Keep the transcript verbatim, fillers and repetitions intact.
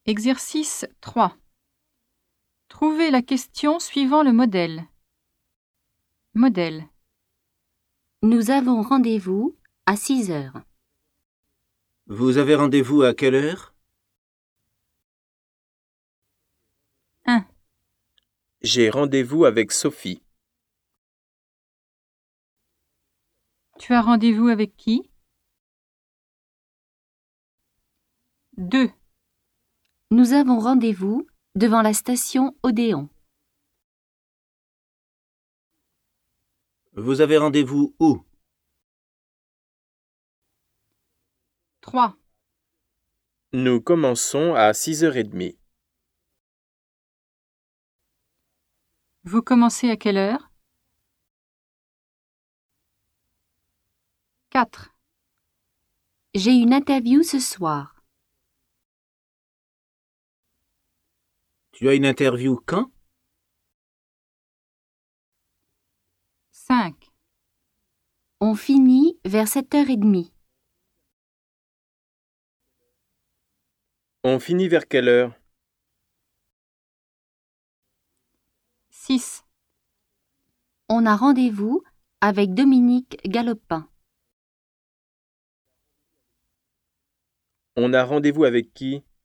Exercice trois. Trouvez la question suivant le modèle. Modèle. Nous avons rendez-vous à six heures. Vous avez rendez-vous à quelle heure? un. J'ai rendez-vous avec Sophie. Tu as rendez-vous avec qui? deux. Nous avons rendez-vous devant la station Odéon. Vous avez rendez-vous où? trois. Nous commençons à six heures trente. Vous commencez à quelle heure? quatre. J'ai une interview ce soir. Tu as une interview quand? cinq. On finit vers sept heures trente. On finit vers quelle heure? six. On a rendez-vous avec Dominique Galopin. On a rendez-vous avec qui?